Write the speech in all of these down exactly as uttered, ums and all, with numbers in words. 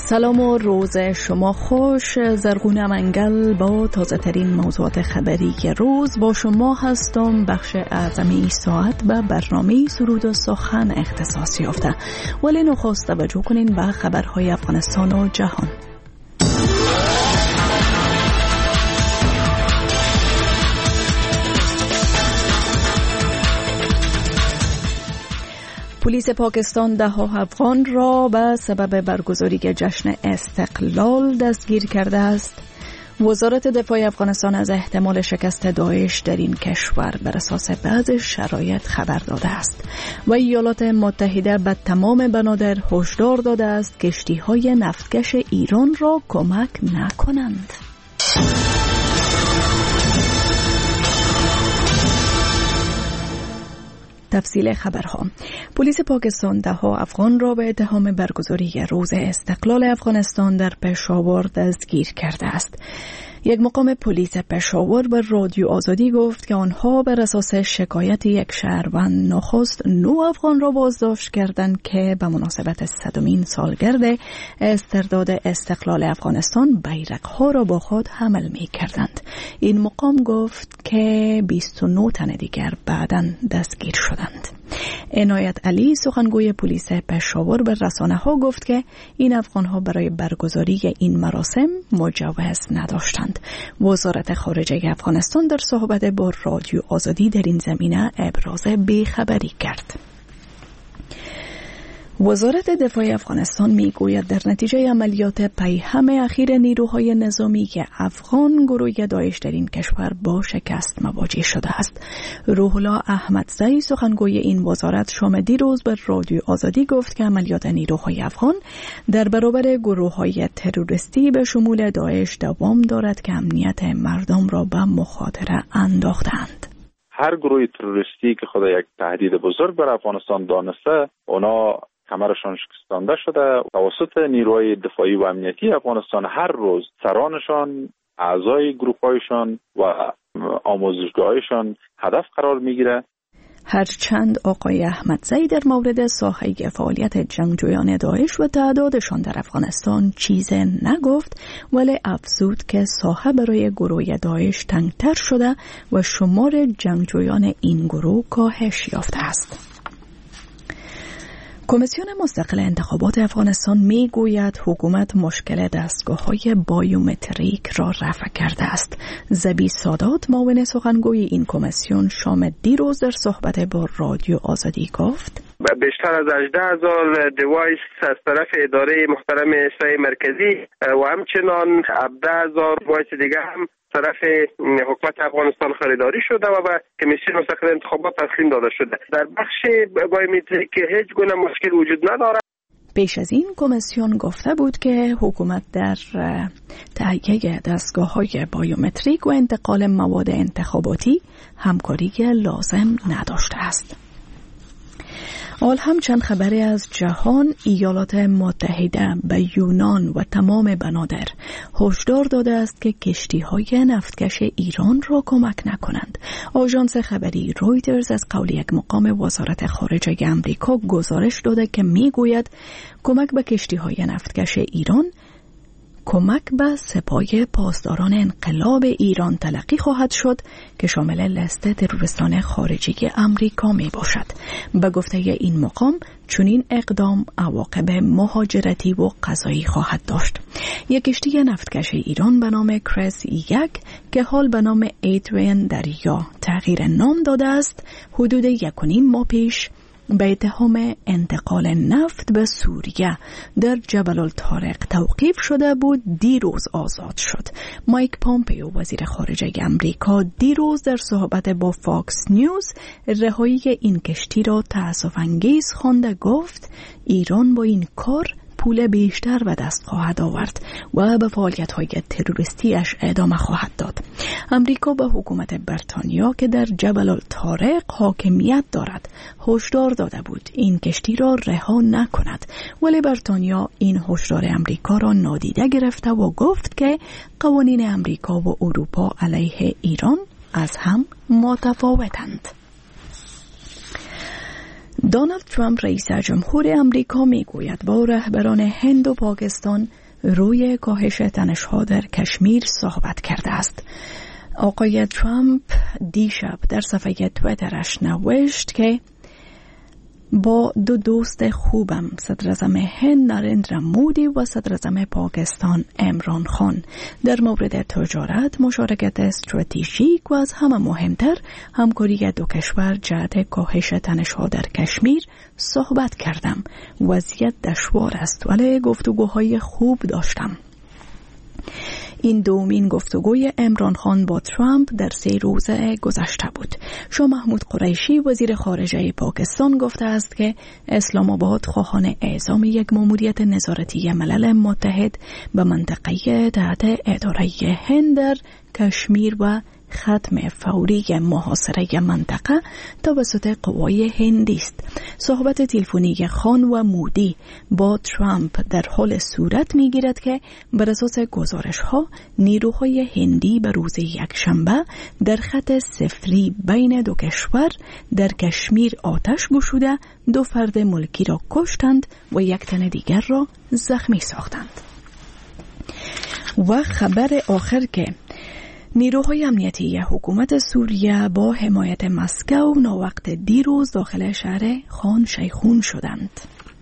سلام و روز شما خوش. زرغون منگل با تازه ترین موضوعات خبری روز با شما هستم. بخش اعظمی ساعت به برنامه سرود و سخن اختصاص یافته، ولی نخست توجه کنین به خبرهای افغانستان و جهان. پلیس پاکستان ده ها افغان را به سبب برگزاری جشن استقلال دستگیر کرده است. وزارت دفاع افغانستان از احتمال شکست داعش در این کشور بر اساس بعض شرایط خبر داده است و ایالات متحده به تمام بنادر هشدار داده است کشتی‌های نفتکش ایران را کمک نکنند. تفصیل خبرها. پلیس پاکستان ده ها افغان را به اتهام برگزاری روز استقلال افغانستان در پشاور دستگیر کرده است. یک مقام پلیس پشاور به رادیو آزادی گفت که آنها بر اساس شکایت یک شهروند نخست نو افغان را بازداشت کردند که به مناسبت صدمین سالگرد استرداد استقلال افغانستان بیرق‌ها را با خود حمل می کردند. این مقام گفت که بیست و نه تن دیگر بعداً دستگیر شدند. عنایت علی سخنگوی پلیس پشاور به رسانه ها گفت که این افغان ها برای برگزاری این مراسم مجوز نداشتند. وزارت خارجه افغانستان در صحبت با رادیو آزادی در این زمینه ابراز بیخبری کرد. وزارت دفاع افغانستان میگوید در نتیجه عملیات پیهم اخیر نیروهای نظامی که افغان گروه داعش در این کشور با شکست مواجه شده است. روح الله احمدزی سخنگوی این وزارت شام دیروز به رادیو آزادی گفت که عملیات نیروهای افغان در برابر گروه‌های تروریستی به شمول داعش دوام دارد که امنیت مردم را به مخاطره انداختند. هر گروه تروریستی که خود یک تهدید بزرگ بر افغانستان دانسته، اونا کمرشان شکستانده شده. توسط نیروهای دفاعی و امنیتی افغانستان هر روز سرانشان، اعضای گروه‌هایشان و آموزشگاهایشان هدف قرار میگیره. هرچند آقای احمدزی در مورد ساحه فعالیت جنگجویان داعش و تعدادشان در افغانستان چیز نگفت، ولی افزود که ساحه برای گروه داعش تنگتر شده و شمار جنگجویان این گروه کاهش یافته است. کمیسیون مستقل انتخابات افغانستان می گوید حکومت مشکل دستگاه‌های بایومتریک را رفع کرده است. زبی سادات معاون سخنگوی این کمیسیون شام دیروز در صحبت با رادیو آزادی گفت بیشتر از هجده هزار دیوایس از طرف اداره محترم اجرایی مرکزی و همچنان هفده هزار دیوایس دیگه هم طرف حکومت افغانستان خریداری شده و به کمیسیون مستقل انتخابات تسلیم داده شده. در بخش بایومتریک هیچ گونه مشکل وجود ندارد. پیش از این کمیسیون گفته بود که حکومت در تهیه دستگاه‌های بایومتریک و انتقال مواد انتخاباتی همکاری لازم نداشته است. حال هم چند خبری از جهان. ایالات متحده به یونان و تمام بنادر هشدار داده است که کشتی‌های نفتکش ایران را کمک نکنند. آژانس خبری رویترز از قول یک مقام وزارت خارجه آمریکا گزارش داده که میگوید کمک به کشتی‌های نفتکش ایران کمک به سپاه پاسداران انقلاب ایران تلقی خواهد شد که شامل لیست تروریستان خارجی امریکا می باشد. به گفته این مقام چنین اقدام عواقب مهاجرتی و قضایی خواهد داشت. یک کشتی نفتکش ایران به نام کرس یک که حال به نام ایدریان دریا تغییر نام داده است، حدود یک و نیم ماه پیش به اتهام انتقال نفت به سوریه در جبل الطارق توقیف شده بود، دیروز آزاد شد. مایک پامپیو وزیر خارجه امریکا دیروز در صحبت با فاکس نیوز رهایی این کشتی را تأسف‌انگیز خوانده گفت ایران با این کار پول بیشتر به دست خواهد آورد و به فعالیت‌های تروریستیش ادامه خواهد داد. امریکا به حکومت بریتانیا که در جبل الطارق حاکمیت دارد هشدار داده بود این کشتی را رها نکند، ولی بریتانیا این هشدار امریکا را نادیده گرفته و گفت که قوانین امریکا و اروپا علیه ایران از هم متفاوتند. دونالد ترامپ رئیس جمهور امریکا میگوید با رهبران هند و پاکستان روی کاهش تنش‌ها در کشمیر صحبت کرده است. آقای ترامپ دیشب در صفحه تویترش نوشت که با دو دوست خوبم، صدر اعظم هند نریندرا مودی و صدر اعظم پاکستان عمران خان، در مورد تجارت، مشارکت استراتژیک و از همه مهمتر همکاری دو کشور جهت کاهش تنش‌ها در کشمیر صحبت کردم. وضعیت دشوار است ولی گفتگوهای خوب داشتم. این دومین گفتگوی عمران خان با ترامپ در سه روز گذشته بود. شاه محمود قریشی وزیر خارجه پاکستان گفته است که اسلام آباد خواهان اعزام یک ماموریت نظارتی ملل متحد به منطقه تحت اداره هند در کشمیر و ختم فوری محاصره منطقه توسط قوای هندی است. صحبت تلفنی خان و مودی با ترامپ در حال صورت می‌گیرد که بر اساس گزارش‌ها نیروهای هندی به روز یکشنبه در خط صفری بین دو کشور در کشمیر آتش گشوده دو فرد ملکی را کشتند و یک تن دیگر را زخمی ساختند. و خبر آخر که نیروهای امنیتی حکومت سوریه با حمایت مسکو ناوقت دیروز داخل شهر خان شیخون شدند.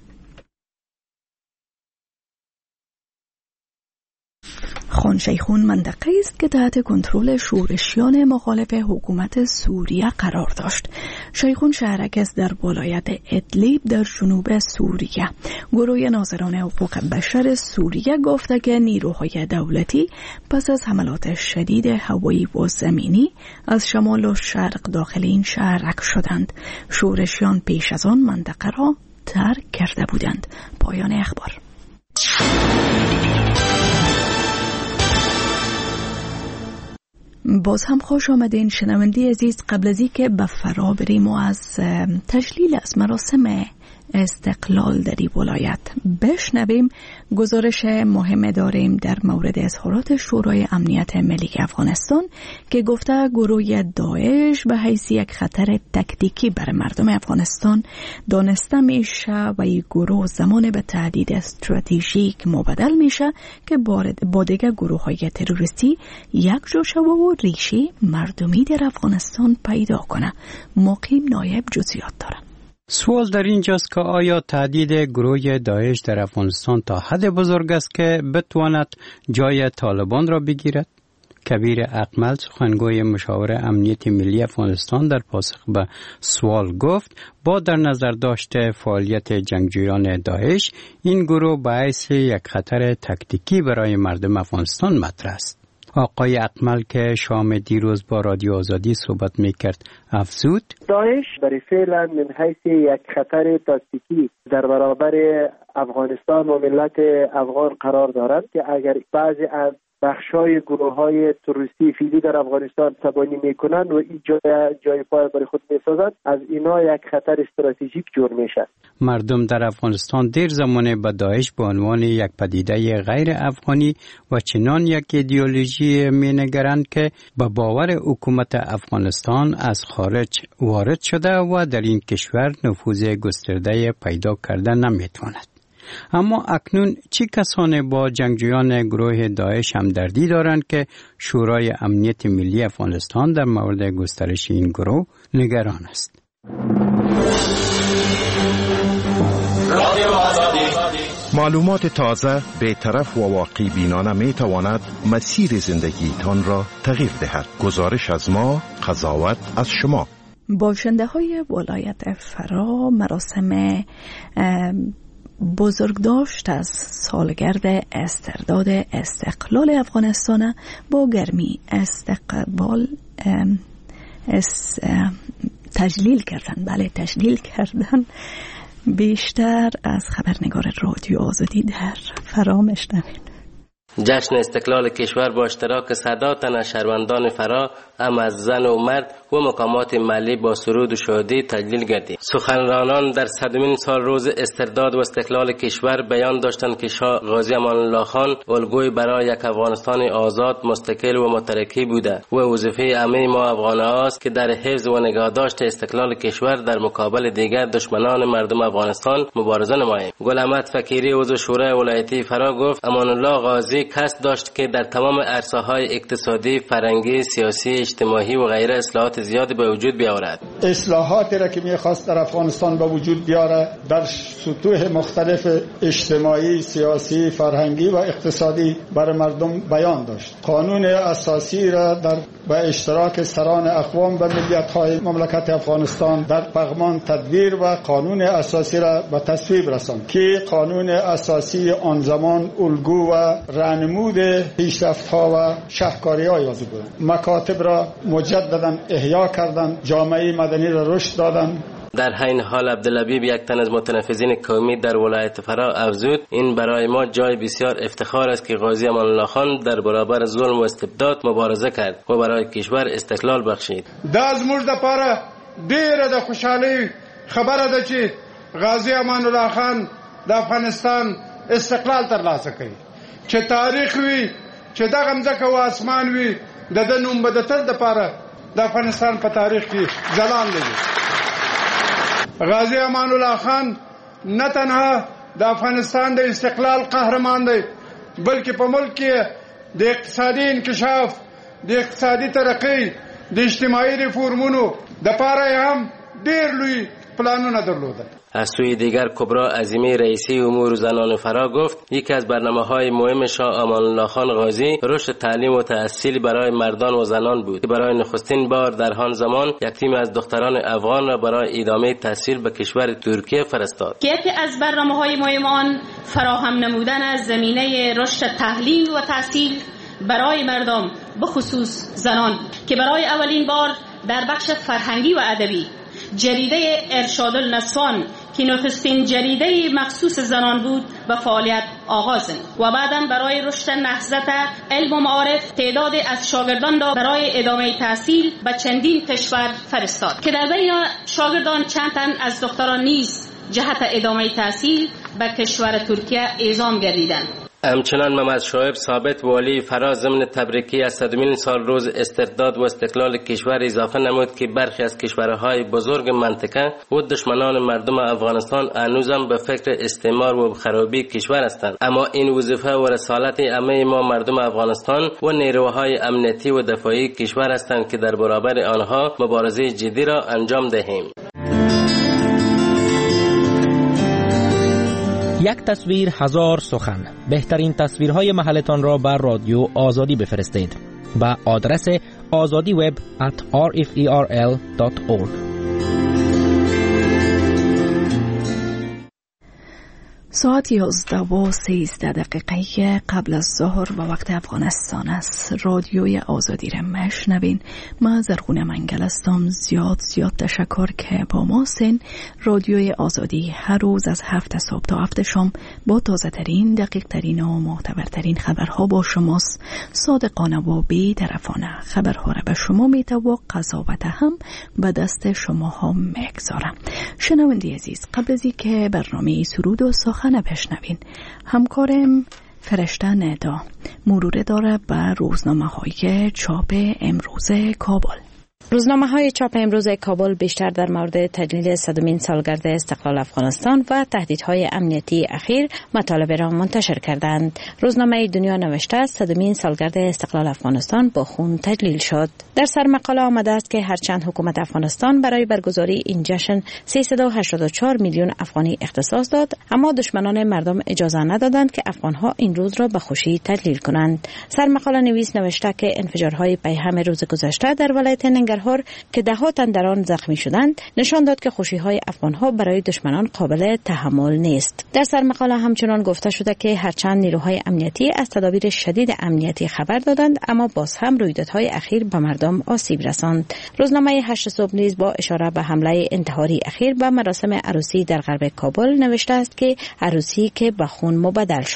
خان شیخون منطقه است که تحت کنترل شورشیان مخالف حکومت سوریه قرار داشت. شیخون شهرک است در ولایت ادلیب در جنوب سوریه. گروه ناظران حقوق بشر سوریه گفته که نیروهای دولتی پس از حملات شدید هوایی و زمینی از شمال و شرق داخل این شهرک شدند. شورشیان پیش از آن منطقه را ترک کرده بودند. پایان اخبار. باز هم خوش آمدین شنونده عزیز. قبل از اینکه به فرا بریم و از تجلیل از مراسم استقلال در این ولایت بشنویم، گزارش مهم داریم در مورد اظهارات شورای امنیت ملی افغانستان که گفته گروه داعش به حیث یک خطر تکتیکی بر مردم افغانستان دانسته میشه و این گروه زمان به تهدید استراتژیک مبدل میشه که با دیگر گروه های تروریستی یک جا شوه و ریشه مردمی در افغانستان پیدا کنه. مقیم نایب جزئیات داره. سوال در اینجاست که آیا تهدید گروه داعش در افغانستان تا حد بزرگ است که بتواند جای طالبان را بگیرد؟ کبیر اقمل سخنگوی مشاور امنیت ملی افغانستان در پاسخ به سوال گفت با در نظر داشته فعالیت جنگجویان داعش این گروه باعث یک خطر تکتیکی برای مردم افغانستان مطرح است. آقای اقمل که شام دیروز با رادیو آزادی صحبت میکرد افزود داعش برای فعلا من حیث یک خطر تاکتیکی در برابر افغانستان و ملت افغان قرار دارند که اگر بعضی از بخشای گروه های تروریستی فیلی در افغانستان تبانی میکنند و این جای جای پای برای خود میسازند، از اینا یک خطر استراتژیک جور میشه. مردم در افغانستان دیر زمانه به داعش به عنوان یک پدیده غیر افغانی و چنان یک ایدئولوژی مینگرند که به باور حکومت افغانستان از خارج وارد شده و در این کشور نفوذ گسترده پیدا کرده نمیتواند. اما اکنون چه کسانی با جنگجویان گروه داعش همدردی دارند که شورای امنیت ملی افغانستان در مورد گسترش این گروه نگران است؟ معلومات تازه، بی‌طرف و واقعی بینانه می تواند مسیر زندگی تان را تغییر دهد. گزارش از ما، قضاوت از شما. باشنده های ولایت فرا مراسم بزرگداشت از سالگرد استرداد استقلال افغانستان با گرمی استقبال اس تجلیل کردن. بله تجلیل کردن. بیشتر از خبرنگار رادیو آزادی در فرا میشنوید. جشن استقلال کشور با اشتراک صدها تن از شهروندان فرا، هم از زن و مرد و مقامات محلی با سرود و شادی تجلیل گردید. سخنرانان در صدمین سال روز استرداد و استقلال کشور بیان داشتند که شاه غازی امان الله خان الگوی برای یک افغانستان آزاد، مستقل و مترقی بوده و وظیفه همه ما افغان‌ها است که در حفظ و نگهداشت استقلال کشور در مقابل دیگر دشمنان مردم افغانستان مبارزه نماییم. گل احمد فقیری عضو شورای ولایتی فرا گفت امان الله غازی کسب داشت که در تمام عرصه‌های اقتصادی، فرهنگی، سیاسی، اجتماعی و غیره اصلاحات زیادی به وجود بیاورد. اصلاحاتی را که می‌خواست در افغانستان به وجود بیاره در سطوح مختلف اجتماعی، سیاسی، فرهنگی و اقتصادی برای مردم بیان داشت. قانون اساسی را در به اشتراک سران اقوام و ملیت‌های مملکت افغانستان در پیمان تدبیر و قانون اساسی را به تصویب رساند که قانون اساسی آن زمان الگو و راهنمود پیشرفت‌ها و شاهکاری‌های وضع بود. مکاتب را مجددا احیا کردند، جامعه مدنی را رشد دادند. در این حال عبداللبیب، یک تن از متنفذین قومی در ولایت فرا، افزود این برای ما جای بسیار افتخار است که غازی امان الله خان در برابر ظلم و استبداد مبارزه کرد و برای کشور استقلال بخشید. دا زموږ د پاره ډیره د خوشحالۍ خبره ده چې غازی امان الله خان د افغانستان استقلال ترلاسه کړي. چې تاریخ وي، چې دغه مځکه و اسمان وي، د ده نوم به د تل دپاره د افغانستان په تاریخ کې ځلانده وي. غازی امان الله خان نه تنها د افغانستان د استقلال قهرمان دی، بلکې په ملک کې د اقتصادي انکشاف، د اقتصادي ترقی، د اجتماعي ریفورمونو دپاره هم ډیر لوی پلانونه درلودل. از سوی دیگر کبرا عظیمی رئیسی امور زنان فرا گفت یکی از برنامه‌های مهم شاه امان الله خان غازی رشد تعلیم و تحصیل برای مردان و زنان بود که برای نخستین بار در آن زمان یک تیم از دختران افغان را برای ادامه تحصیل به کشور ترکیه فرستاد. یکی از برنامه‌های مهم آن فراهم نمودن از زمینه رشد تعلیم و تحصیل برای مردم به خصوص زنان که برای اولین بار در بخش فرهنگی و ادبی جریده ارشاد النسوان که نخستین جریده مخصوص زنان بود به فعالیت آغاز و بعداً برای رشد نهضت علم و معارف تعداد از شاگردان را برای ادامه تحصیل به چندین کشور فرستاد که در بین شاگردان چند تن از دختران نیز جهت ادامه تحصیل به کشور ترکیه اعزام گردیدند. همچنان محمد شعیب ثابت والی فرا ضمن تبریکی از صدمین سال روز استرداد و استقلال کشور اضافه نمود که برخی از کشورهای بزرگ منطقه و دشمنان مردم افغانستان هنوزم به فکر استعمار و خرابی کشور هستند، اما این وظیفه و رسالت همه ما مردم افغانستان و نیروهای امنیتی و دفاعی کشور هستند که در برابر آنها مبارزه جدی را انجام دهیم. یک تصویر هزار سخن. بهترین تصویرهای محلتان را بر رادیو آزادی بفرستید به آدرس آزادی وب ات آر اف ای آر ال دات اورگ. ساعت یازده و سیزده دقیقه قبل از ظهر و وقت افغانستان است. رادیوی آزادی را مشنوین. ما زرغونه منگل هستم. زیاد زیاد تشکر که با ما سن. رادیوی آزادی هر روز از هفت صبح تا هفت شام با تازه ترین، دقیق ترین و معتبرترین خبرها با شماست. صادقانه و بی طرفانه خبرها را به شما میته و قضاوت هم به دست شما ها میگذارم. شنونده عزیز، قبل از اینکه برنامه سرود و سخن بشنوین، همکارم فرشته ندا مرور داره به روزنامه های چاپ امروز کابل. روزنامه های چاپ امروز کابل بیشتر در مورد تجلیل صدمین سالگرد استقلال افغانستان و تهدیدهای امنیتی اخیر مطالب را منتشر کردند. روزنامه دنیا نوشته است صدمین سالگرد استقلال افغانستان با خون تجلیل شد. در سرمقاله آمده است که هرچند حکومت افغانستان برای برگزاری این جشن سیصد و هشتاد و چهار میلیون افغانی اختصاص داد، اما دشمنان مردم اجازه ندادند که افغانها این روز را به خوشی تجلیل کنند. سرمقاله نویس نوشته که انفجارهای پیهم روز گذشته در ولایت ننگرهار که ده ها تن در آن زخمی شدند نشان داد که خوشی‌های افغان‌ها برای دشمنان قابل تحمل نیست. در سرمقاله همچنان گفته شده که هرچند نیروهای امنیتی از تدابیر شدید امنیتی خبر دادند، اما باز هم رویدادهای اخیر به مردم آسیب رساند. روزنامه هشت صبح نیز با اشاره به حمله انتحاری اخیر به مراسم عروسی در غرب کابل نوشته است که عروسی که به خون مبدل شد.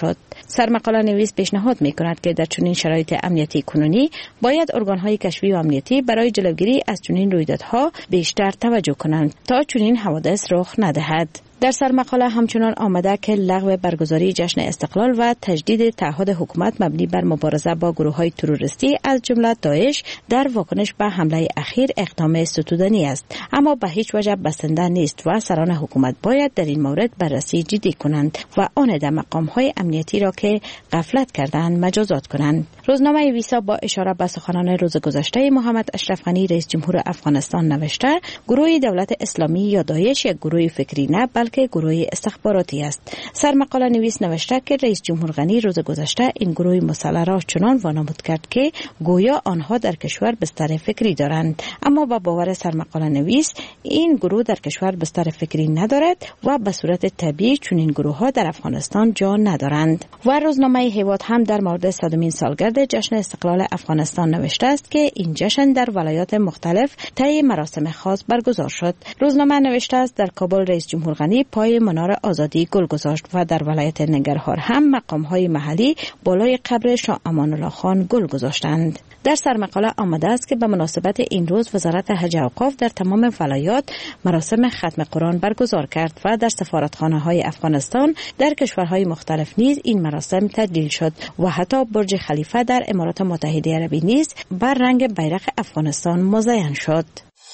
سرمقاله نویس پیشنهاد می کند که در چنین شرایط امنیتی کنونی باید ارگان‌های کشفی و امنیتی برای جلوگیری از چنین رویدادها بیشتر توجه کنند تا چنین حوادث رخ ندهد. در سرمقاله همچنان آمده که لغو برگزاری جشن استقلال و تجدید تعهد حکومت مبنی بر مبارزه با گروه‌های تروریستی از جمله داعش در واکنش به حمله اخیر اقدام ستودنی است، اما به هیچ وجه بسنده نیست و سران حکومت باید در این مورد بررسی جدی کنند و آن در مقام‌های امنیتی را که غفلت کردند مجازات کنند. روزنامه ویسا با اشاره به سخنان روز گذشته محمد اشرف غنی رئیس جمهور افغانستان نوشته گروه دولت اسلامی یا داعش یک گروه فکری نه که گروه استخباراتی است. سرمقاله نویس نوشته که رئیس جمهور غنی روز گذشته این گروه مسلح را چنان وانمود کرد که گویا آنها در کشور بستر فکری دارند، اما با باور سرمقاله نویس این گروه در کشور بستر فکری ندارد و به صورت طبیعی چنین گروه ها در افغانستان جا ندارند. و روزنامه هیواد هم در مورد صدمین سالگرد جشن استقلال افغانستان نوشته است که این جشن در ولایات مختلف طی مراسم خاص برگزار شد. روزنامه نوشته است در کابل رئیس جمهور غنی پای منار آزادی گل گذاشت و در ولایت ننگرهار هم مقام‌های محلی بالای قبر شاه امان الله خان گل گذاشتند. در سرمقاله آمده است که به مناسبت این روز وزارت حج و اوقاف در تمام ولایات مراسم ختم قرآن برگزار کرد و در سفارتخانه‌های افغانستان در کشورهای مختلف نیز این مراسم تجلیل شد و حتی برج خلیفه در امارات متحده عربی نیز بر رنگ بیرق افغانستان مزین شد.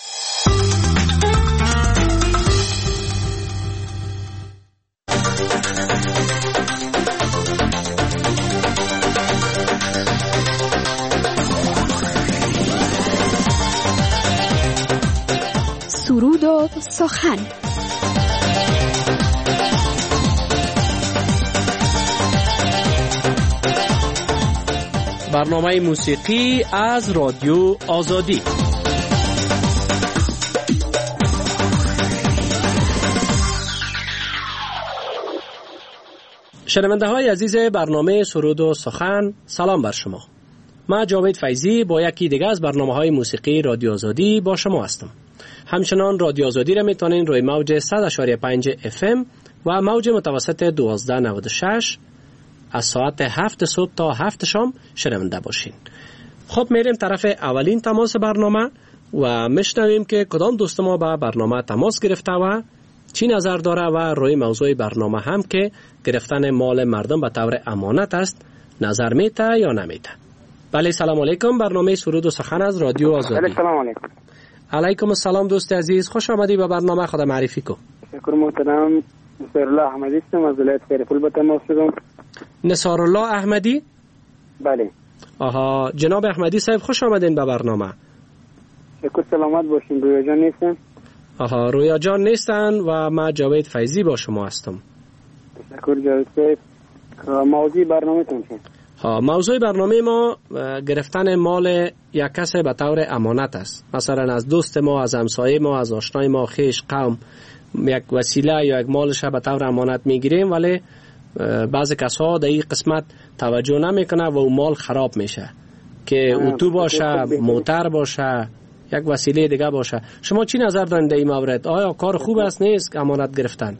سرود و سخن. برنامه موسیقی از رادیو آزادی. شنونده های عزیز برنامه سرود و سخن، سلام بر شما. من جاوید فیضی با یکی دیگه از برنامه های موسیقی رادیو آزادی با شما هستم. همچنان رادیو آزادی را میتونین روی موج صد و پنج اف ام و موج متوسط دوازده نود و شش از ساعت هفت صبح تا هفت شام شنونده باشین. خب میریم طرف اولین تماس برنامه و میشنویم که کدام دوست ما به برنامه تماس گرفته و چی نظر داره و روی موضوع برنامه هم که گرفتن مال مردم به طور امانت است نظر میته یا نمیته. بله، سلام علیکم. برنامه سرود و سخن از رادیو آزادی. سلام علیکم. علیکم السلام دوست عزیز، خوش آمدی به برنامه. خدا معرفی کو. شکر محترم. نصارالله احمدی هستم از ولایت خیرپور به تماس شدم. نصارالله احمدی؟ بله. آها، جناب احمدی صاحب خوش آمدین به برنامه. شکر، سلامت باشین. رویا جان نیستن؟ آها، رویا جان نیستن و من جاوید فیضی با شما هستم. شکر جاوید صاحب. موضوع برنامه تون چیه؟ ها، موضوع برنامه ما گرفتن مال یک کس به طور امانت است. مثلا از دوست ما، از همسایه ما، از آشنای ما، خیش، قوم یک وسیله یا یک مالش به طور امانت میگیریم، ولی بعضی کسا در این قسمت توجه نمیکنه و اون مال خراب میشه که اتو باشه، موتر باشه، یک وسیله دیگه باشه. شما چی نظر دارین در این مورد؟ آیا کار خوب است نیست امانت گرفتن؟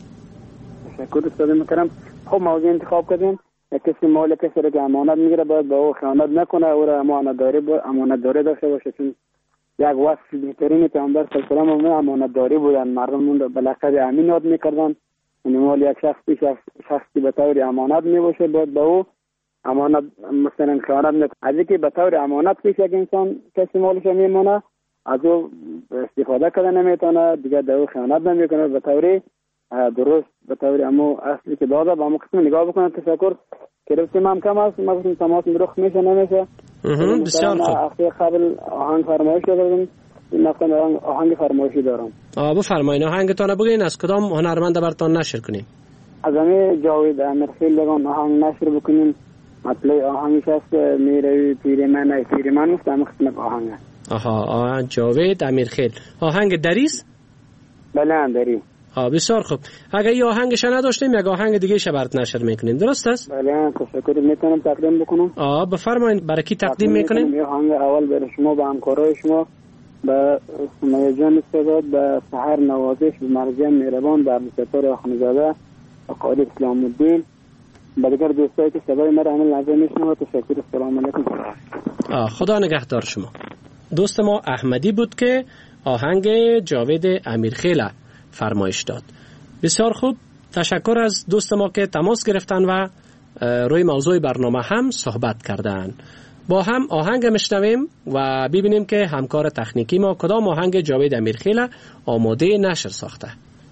تشکر استاد محترم. خب موضوع انتخاب کردین. کسی مال کسی را که امانت میگیره باید با او خیانت نکنه، او را امانت داری با امانت داری داشته باشه، چون یک وصف بهترین پیامبر صلی الله علیه و آله امانت داری بودن. مردم اون را به لقب امین یاد میکردن. یعنی مال یک شخص پیش شخصی به طور امانت میباشه باید با او امانت مثلا خیانت نکنه. از اینکه به طور امانت پیش یک انسان کسی مالش میمونه، از او استفاده کردن نمیتونه، دیگه در او خیانت نمیکنه، به طور درست به طور امو اصلی که داده با امو قسم نگاه بکنن. تشکر. که رفتیم هم کم هست، ما بسیم تماس میرخ میشه نمیشه. بسیار خوب. اخیر قبل آهنگ فرمایش دارم، این نفتن آهنگ فرمایشی دارم. آه بفرمایین. آهنگتان بگین از کدام هنرمند برتان نشر کنیم؟ از همه جاوید امیرخیل لگان آهنگ نشر بکنیم. مطلع آهنگش هست میروی پیر من ای پیر من است، همه قسمت آهنگ. آها، آه جاوید امیرخیل. آهنگ دریست؟ بله دری. آه بسیار خوب. اگه این آهنگش نداشتیم یک آهنگ دیگه ش برات نشر میکنیم، درست است؟ بله، تشکر. میتونم تقدیم بکنم؟ آه بفرمایید. برای کی تقدیم میکنیم؟ این آهنگ اول برای شما، به همکارای شما، به سمیه جان استعداد، به سحر نوازش، به مرزیان مهربان، به عبدالستار آخونزاده، به قائد اسلام الدین با دیگر دوستایی که صدای مرا عمل لازم میشنوه تشکر. السلام علیکم. خدا نگهدار شما. دوست ما احمدی بود که آهنگ جاوید امیرخیل فرمایش داد. بسیار خوب، تشکر از دوست ما که تماس گرفتن و روی موضوع برنامه هم صحبت کردن. با هم آهنگ میشنویم و ببینیم که همکار تکنیکی ما کدام آهنگ جاوید امیرخیل آماده نشر ساخته.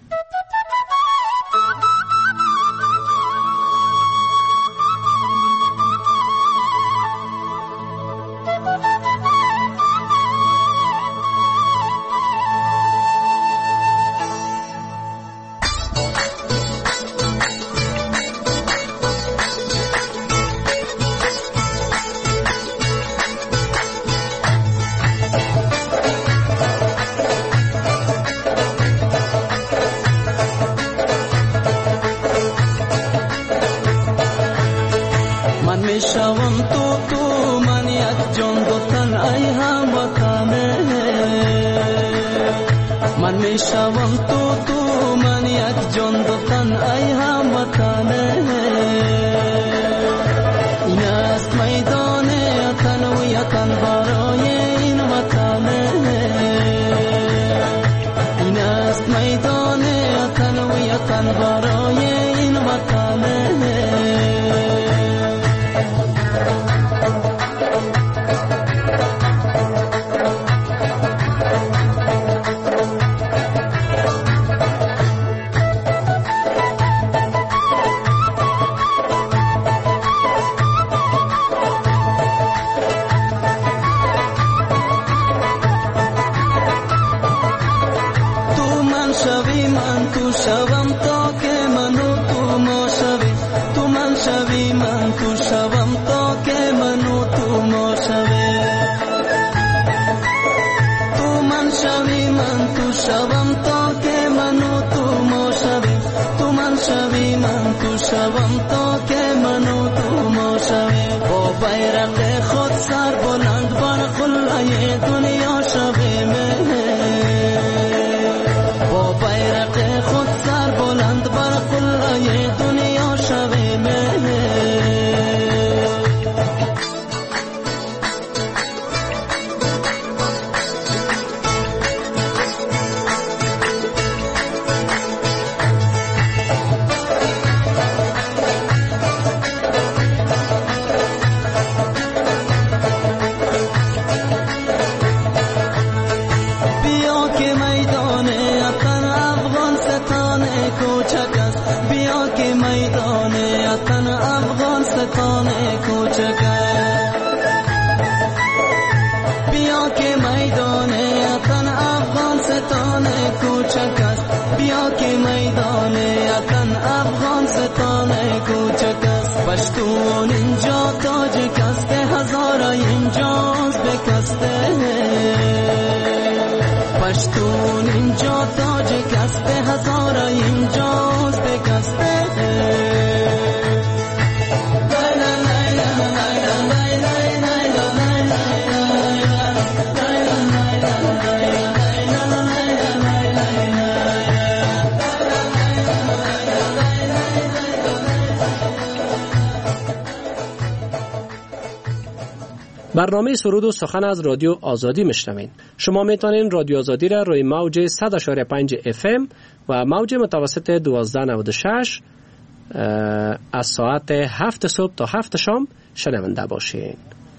برنامه سرود و سخن از رادیو آزادی میشنوین. شما میتونین رادیو آزادی را روی موج صد و پنج اف ام و موج متوسط دوازده نود و شش از ساعت هفت صبح تا هفت شام شنونده باشین.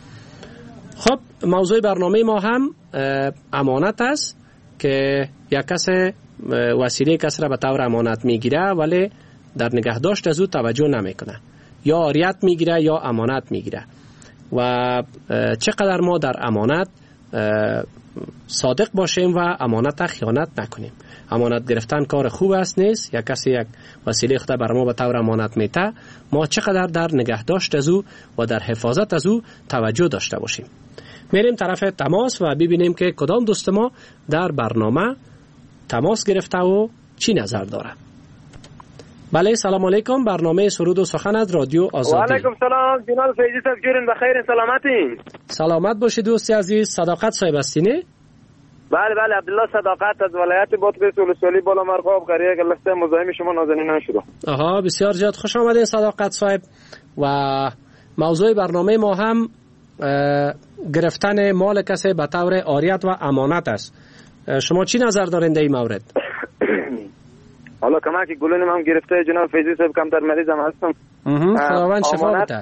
خب موضوع برنامه ما هم امانت است که یک کس وسیله کس را به طور امانت میگیره ولی در نگهداشت از او توجه نمیکنه، یا عاریت میگیره یا امانت میگیره. و چقدر ما در امانت صادق باشیم و امانت خیانت نکنیم. امانت گرفتن کار خوب است نیست. یک کسی یک وسیله خود بر ما به طور امانت میته، ما چقدر در نگهداشت از او و در حفاظت از او توجه داشته باشیم. میریم طرف تماس و ببینیم که کدام دوست ما در برنامه تماس گرفته و چی نظر داره. بله، سلام علیکم. برنامه سرود و سخن از رادیو آزادی. و علیکم سلام جناب فیضی صاحب، جورین بخیر، سلامتی؟ سلامت باشید دوستی عزیز. صداقت صاحب هستینی؟ بله بله عبدالله صداقت از ولایت بطبی سولسولی بالا مرغاب قریه گلسته مزاحم شما نازنینان شدم. آها بسیار زیاد خوش آمدین صداقت صاحب. و موضوع برنامه ما هم گرفتن مال کسی به طور عاریت و امانت است. شما چی نظر دارین در این مورد؟ حالا کمک گلونم هم گرفته جناب فیضی صاحب، کمتر مریضم هستم. خداوند شفا بده.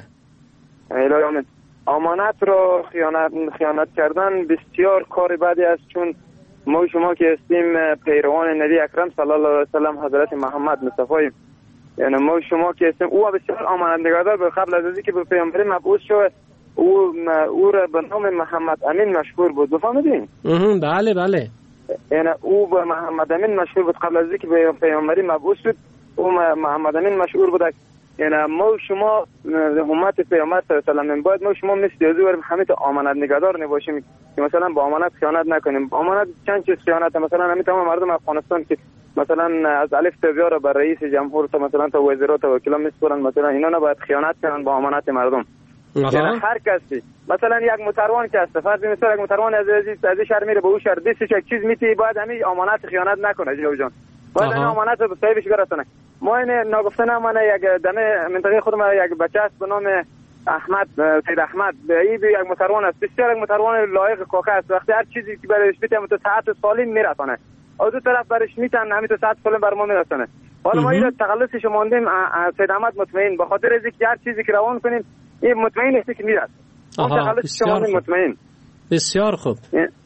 الهی آمین. امانت رو خیانت خیانت کردن بسیار کار بدی است، چون ما شما که هستیم پیروان نبی اکرم صلی الله علیه و سلم حضرت محمد مصطفی، یعنی ما شما که هستیم او بسیار امانت نگهدار به قبل از اینکه به پیامبری مبعوث شد او او را به نام محمد امین مشهور بود. بفهمیدین؟ بله بله. یعنی او به محمد امین مشهور بود قبل از اینکه به پیامبری مبعوث شد، او محمد امین مشهور بود. یعنی ما شما امت پیامبر صلی الله علیه و آله باید ما شما مثل یزور همه تا امانت نگهدار نباشیم که مثلا با امانت خیانت نکنیم. امانت چند چیز خیانت، مثلا همین تمام مردم افغانستان که مثلا از الف تا یا به رئیس جمهور تا مثلا تا وزرا تا وکیلا میسپرن، مثلا اینا نباید خیانت کنن با امانت مردم. یعنی هر کسی مثلا یک متروان که است، فرض مثلا یک متروان از از شهر میره به اون شهر دستش یک چیز میتی، باید همین امانت خیانت نکنه جو جان. باید این امانت رو به صاحبش برسونه. ما این ناگفته نمانه یک دم منطقه خودم یک بچه است به نام احمد، سید احمد، این یک متروان است، بسیار یک متروان لایق کاکا است. وقتی هر چیزی که برایش میتیم تو ساعت سالین میرسونه، از دو طرف برش میتن همین تو ساعت سالین بر ما میرسونه. حالا ما این تخلصش ماندیم سید احمد مطمئن، به خاطر اینکه هر چیزی که روان کنیم این مطمئن است که میرسه. بسیار مطمئن. بسیار خوب.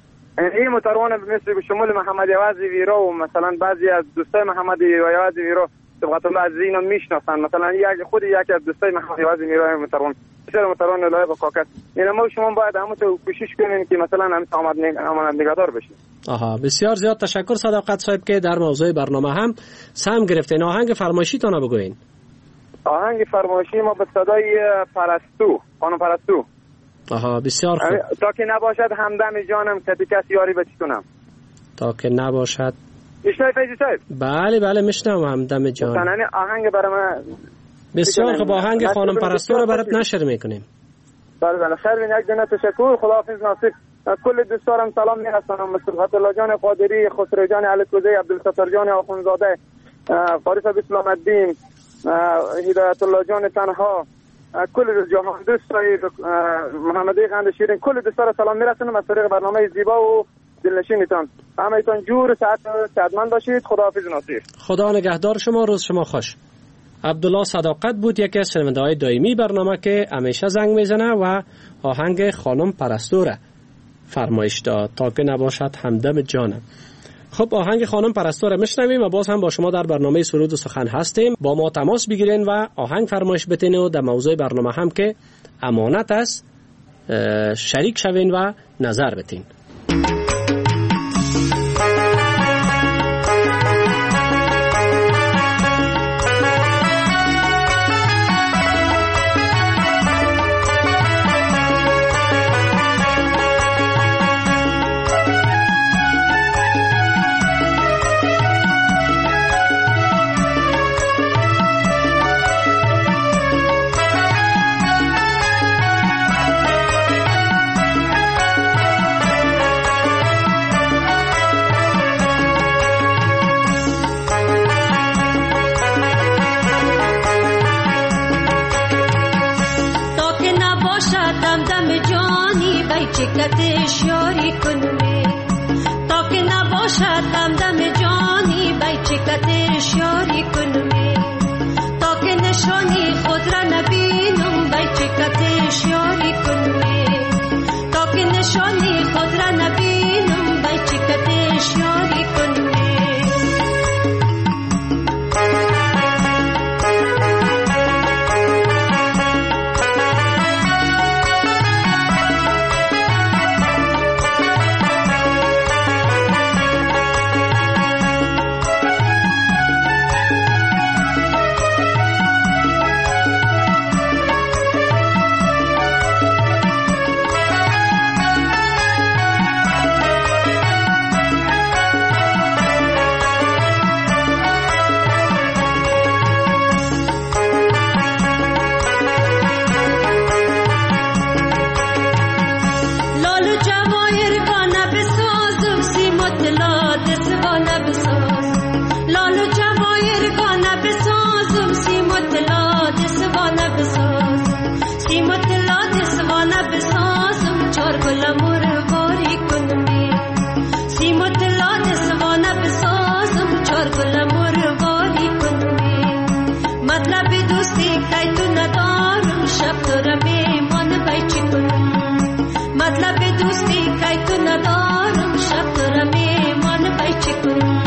این متروان مثل شمول محمد یوازی ویرا و مثلا بعضی از دوستای محمد یوازی ویرا طبقت الله از اینا میشناسن، مثلا یک خود یکی از دوستای محمد یوازی ویرا متروان بسیار متروان لایق کاکا. یعنی ما شما باید همون تو کوشش کنین که مثلا هم امانت نگهدار بشین. آها بسیار زیاد تشکر صداقت صاحب که در موضوع برنامه هم سهم گرفتین. آهنگ فرمایشی تون بگوین. آهنگ فرمایشی ما به صدای پرستو، خانم پرستو. آها بسیار خوب. تا که نباشد همدم جانم کسی کس یاری بچتونم. تا که نباشد. میشنوی فیضی صاحب؟ بله بله میشنوم همدم جان. مثلا آهنگ برای من بسیار خوب. آهنگ خانم پرستو رو برات نشر میکنیم. بله بله خیر. یک دونه تشکر. خداحافظ ناصر. کل دوستانم سلام میرسونم، مثل فتح الله جان قادری، خسرو جان علکوزی، عبدالستار جان آخوندزاده، فارس اسلام الدین، هدایت الله جان تنها، کل جهان دوستای محمدی قند شیرین، کل دوستا را سلام میرسونم از طریق برنامه زیبا و دلنشینتان. همه‌تان جور ساعت سعادتمند باشید. خداحافظ ناصر. خدا نگهدار شما. روز شما خوش. عبدالله صداقت بود یکی از شنونده‌های دائمی برنامه که همیشه زنگ میزنه و آهنگ خانم پرستو را فرمایش داد تا که نباشد همدم جانم. خب آهنگ خانم پرستو را میشنویم و باز هم با شما در برنامه سرود و سخن هستیم. با ما تماس بگیرین و آهنگ فرمایش بتین و در موضوع برنامه هم که امانت است شریک شوین و نظر بتین. چکتش یاری کنه تا که نباشد همدم جانی بی چکتش یاری کنه تا که نشانی خود را نبینم بی چکتش یاری کنه تا که نشانی خود را نبینم بی چکتش یاری کنه. طلا دسوانه بساز لالو جوایر گانه بسازم سیم طلا دسوانه بسازم سیم طلا دسوانه بسازم چار گل مرواری کنمی سیم طلا دسوانه بسازم چار گل مرواری کنمی مطلب دوستی که تو ندارم شب تو را میمان بیچی کنم مطلب دوستی که تو ندارم شب تو را میمان بیچی کنم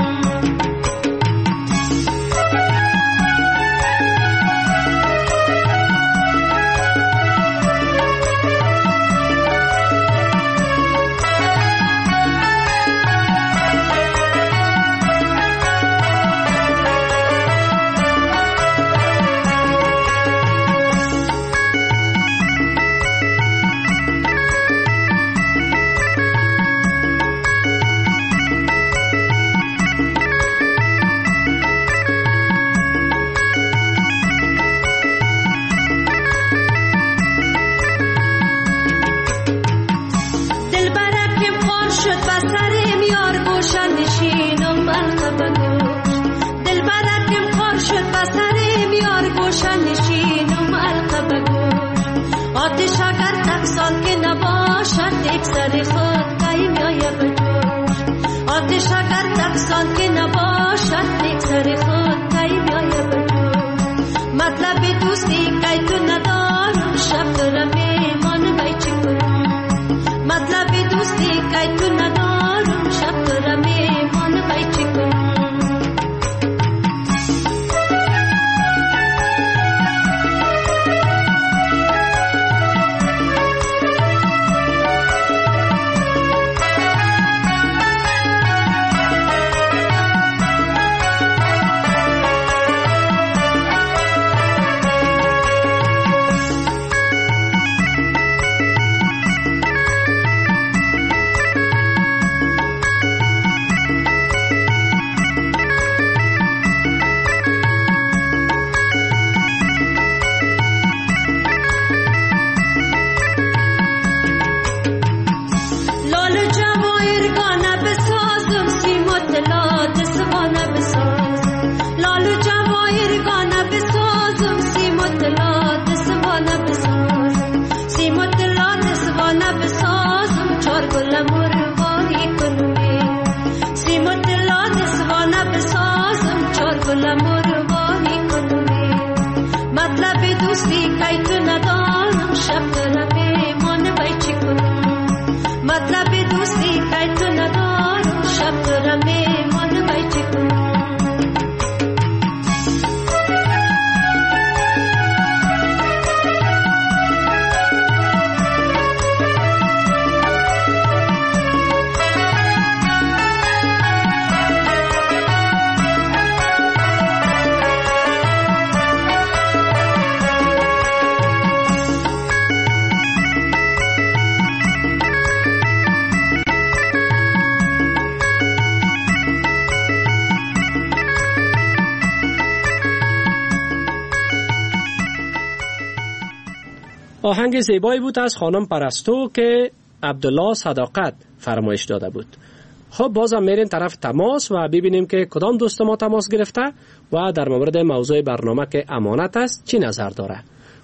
آهنگ زیبایی بود از خانم پرستو که عبدالله صداقت فرمایش داده بود. خب بازم میریم طرف تماس و ببینیم که کدام دوست ما تماس گرفته و در مورد موضوع برنامه که امانت است چی نظر داره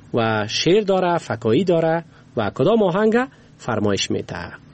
و شعر داره، فکایی داره و کدام آهنگ فرمایش میده.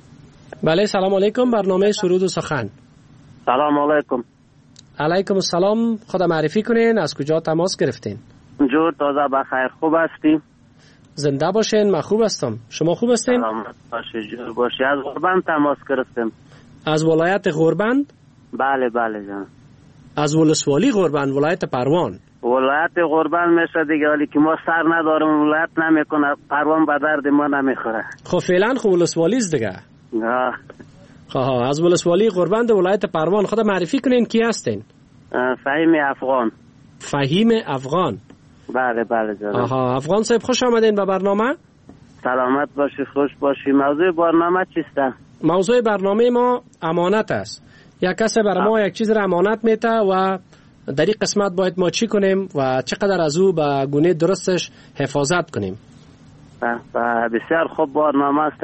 بله سلام علیکم، برنامه سرود و سخن. سلام علیکم. علیکم السلام. خدا معرفی کنین، از کجا تماس گرفتین؟ جور تازه بخیر، خوب هستی؟ زنده باشین، من خوب هستم. شما خوب هستین؟ سلامت باشی، جور باشی. از غوربند تماس گرفتیم. از ولایت غوربند؟ بله بله جان. از ولسوالی غوربند، ولایت پروان. ولایت غوربند میشه دیگه، ولی که ما سر ندارم ولایت نمیکنه، پروان به درد ما نمیخوره. خب فعلا خب ولسوالی است دیگه. آه. خب از ولسوالی غوربند ولایت پروان خدا معرفی کنین کی هستین؟ فهیم افغان. فهیم افغان. بله بله جان. آها، افغان صاحب خوش آمدین به برنامه. سلامت باشی، خوش باشی. موضوع برنامه چیسته؟ موضوع برنامه ما امانت است. یک کسی برای ما یک چیز را امانت میته و در این قسمت باید ما چی کنیم و چقدر از او به گونه درستش حفاظت کنیم. بسیار خوب برنامه است.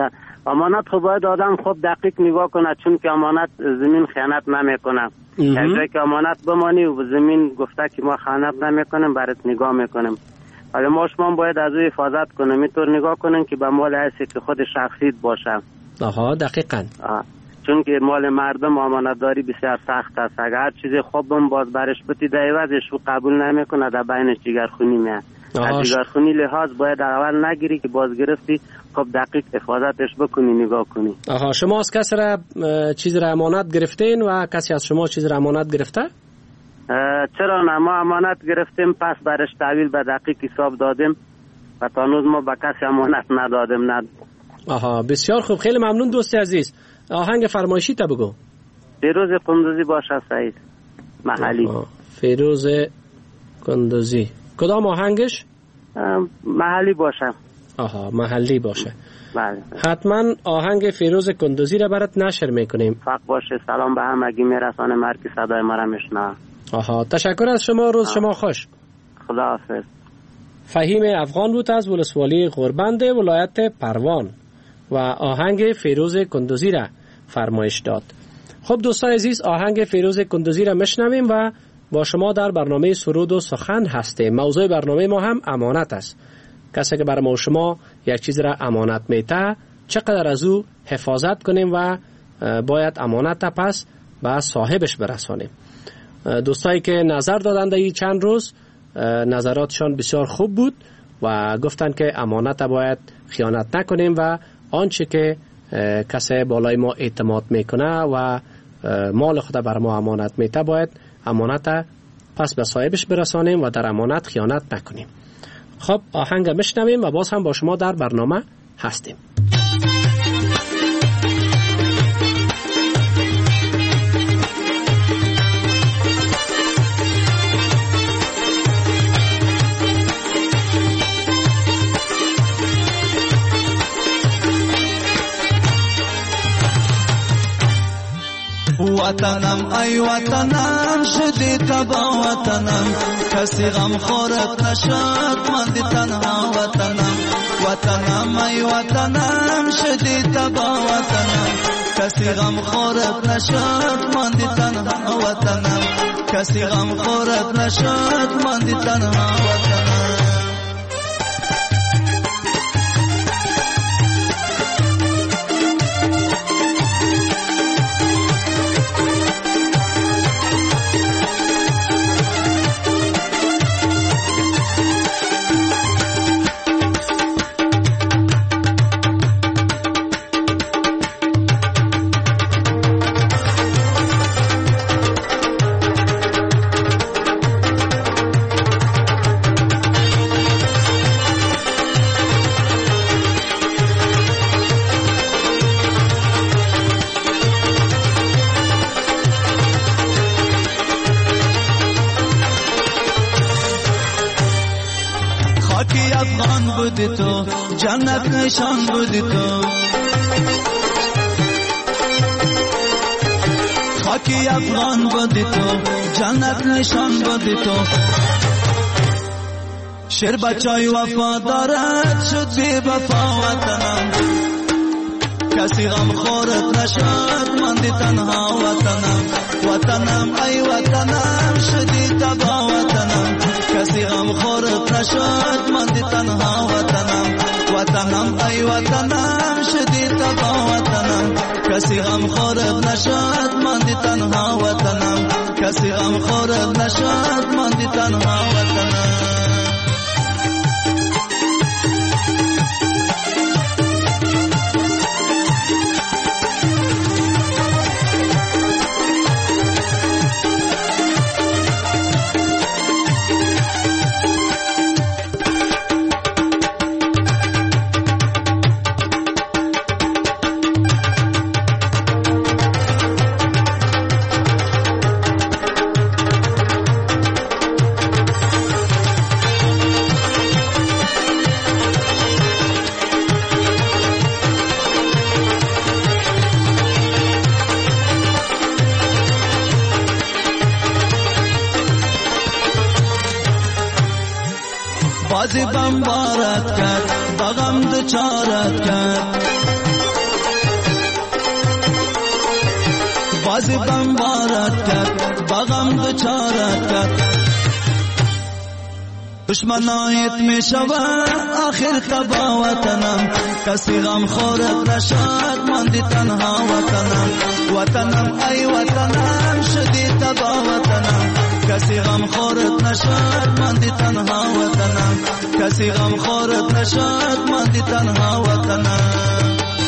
امانت خب باید آدم خوب دقیق نگاه کنه، چون که امانت زمین خیانت نمیکنه. جایی که امانت بمانی و زمین گفته که ما خیانت نمیکنیم برات نگاه میکنیم. ولی ما شما باید از او حفاظت کنیم، اینطور نگاه کنیم که به مال هستی که خود شخصیت باشه. آها دقیقاً. آه. چون که مال مردم امانتداری بسیار سخت است. اگر چیزی خوبم باز برش بتی در عوضش او قبول نمیکنه، در بینش جگرخونی میاد. از جگرخونی لحاظ باید اول نگیری که باز گرفتی خب دقیق حفاظتش بکنی، نگاه کنی. آها شما از کسی را چیز را امانت گرفتین و کسی از شما چیز را امانت گرفته؟ چرا نه، ما امانت گرفتیم پس برش تحویل به دقیق حساب دادیم و تا هنوز ما به کسی امانت ندادیم. ند آها بسیار خوب، خیلی ممنون دوست عزیز. آهنگ فرمایشی تا بگو. فیروز کندوزی باشه سعید محلی. آها. فیروز کندوزی کدام آهنگش؟ محلی باشه. آها محلی باشه. بله. حتما آهنگ فیروز کندوزی را برات نشر میکنیم. فقط باشه. سلام به همگی میرسانه مرد که صدای ما را میشنوه. آها تشکر از شما، روز آه. شما خوش. خدا حافظ. فهیم افغان بود از ولسوالی غوربند ولایت پروان و آهنگ فیروز کندوزی را فرمایش داد. خب دوستان عزیز، آهنگ فیروز کندوزی را میشنویم و با شما در برنامه سرود و سخن هستیم. موضوع برنامه ما هم امانت است. کسی که برای ما شما یک چیز را امانت میته چقدر از او حفاظت کنیم و باید امانت پس به صاحبش برسانیم. دوستایی که نظر دادند این چند روز نظراتشان بسیار خوب بود و گفتند که امانت باید خیانت نکنیم و آنچه که کسی بالای ما اعتماد میکنه و مال خود بر ما امانت میته باید امانت پس به صاحبش برسانیم و در امانت خیانت نکنیم. خب آهنگ میشنویم و باز هم با شما در برنامه هستیم. وطنم ای وطنم شدی تبا وطنم، کسی غم خورت نشد من دی تنها وطنم. وطنم ای وطنم شدی تبا وطنم، کسی غم خورت نشد من دی تنها وطنم. کسی غم خورت نشد من دی تنها وطنم. تو جنت نشان بودی تو، خاکی افغان بودی تو جنت نشان بودی تو. شیر بچای وفادارت شد بی وفا وطنم، کسی غم خورت نشد من دی تنها وطنم. وطنم ای وطنم شدی تبا وطنم، کسی غم خورت نشد من دی تنها وطنم. وطنم ای وطنم شدی تبا وطنم، کسی غم خورت نشد من دی تنها وطنم. کسی غم خورت نشد من دی تنها وطنم. بازی بمبارت کرد، بغم دچارت کرد، غم بارت کرد با غم دچارت کرد دشمنایت می شود آخر تبا وطنم کسی غم خورت نشد ماندی تنها وطنم وطنم ای وطنم شدی تبا وطنم کسی غم خورت نشد ماندی تنها وطنم کسی غم خورت نشد ماندی تنها وطنم